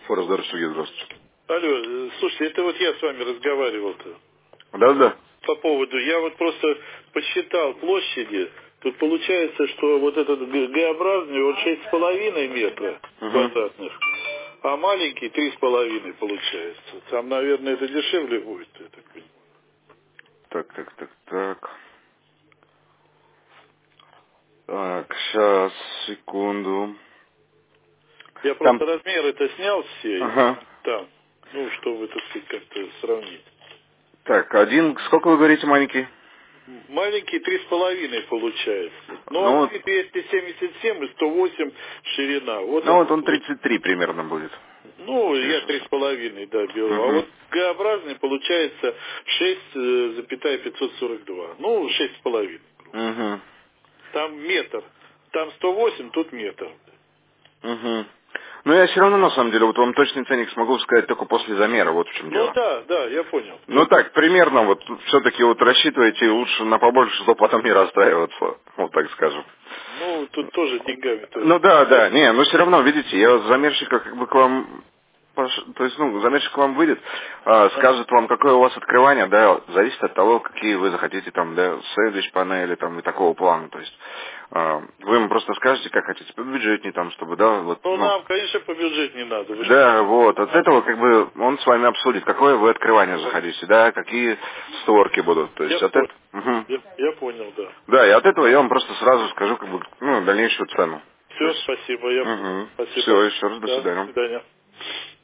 Форс-Дар, Сергей, здравствуйте. Алло, слушайте, это вот я с вами разговаривал-то. Да. По поводу, я вот просто посчитал площади. Тут получается, что вот этот Г-образный, он 6,5 метра квадратных, а маленький 3,5 получается. Там, наверное, это дешевле будет, я так понимаю. Так. Так, сейчас, секунду. Я Там... просто размеры-то снял все, Ага. там, ну, чтобы, так сказать, как-то сравнить. Так, сколько вы говорите, маленький? Маленький 3,5 получается. Ну, Ну, а вот, 277 и 108 ширина. Вот ну, он. вот он 33 примерно будет. Ну, я Сейчас. 3,5, да, беру. А Угу. вот Г-образный получается 6,542. Ну, 6,5. Угу. Там метр. Там 108, тут метр. Угу. Но я все равно, на самом деле, вот вам точный ценник смогу сказать только после замера, вот в чем Ну, дело. да, я понял. Ну так, примерно, вот все-таки вот рассчитывайте лучше на побольше, чтобы потом не расстраиваться, вот так скажем. Ну, тут тоже деньгами-то. Ну да, не, но все равно, видите, я замерщика как бы к вам, то есть, замерщик к вам выйдет, скажет вам, какое у вас открывание, да, зависит от того, какие вы захотите там, да, сэндвич панели там и такого плана, то есть, вы ему просто скажете, как хотите, побюджетнее там, чтобы, да, вот, Ну, нам, конечно, по бюджету не надо. Вы да, вот, от этого как бы он с вами обсудит, какое вы открывание захотите, да, какие створки будут, то есть Я от понял. этого... Угу. Я понял, да. Да, и от этого я вам просто сразу скажу, как бы, дальнейшую цену. То Все, есть, спасибо, я понял. Спасибо. Все, еще раз, до Да, до свидания. свидания.